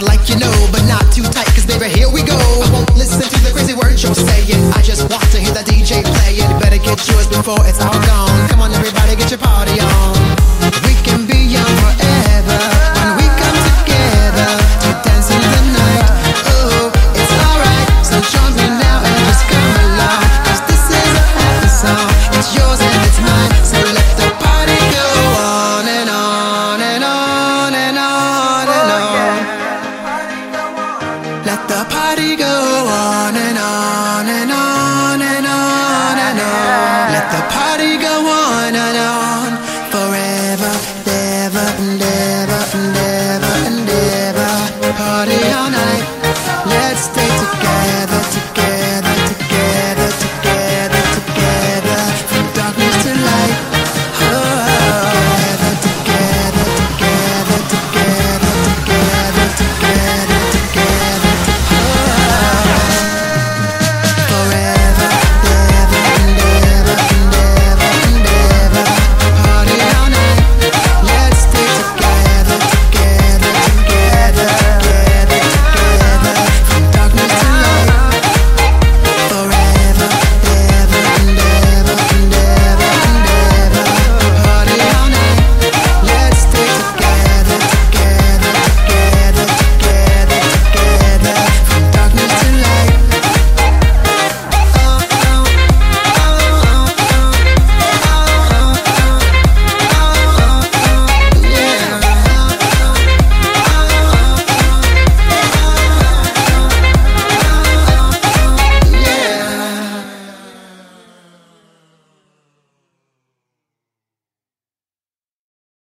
like you know, but not too tight, cause baby, here we go. I won't listen to the crazy words you're saying. I just want to hear the DJ play it. Better get yours before it's all gone. Come on, everybody, get your party on. We can be young forever when we come together to dance in the night. Oh, it's alright, so join me now and just come along, cause this is a happy song. It's yours and it's mine, so let the party go on and on and on and on and on. Let the party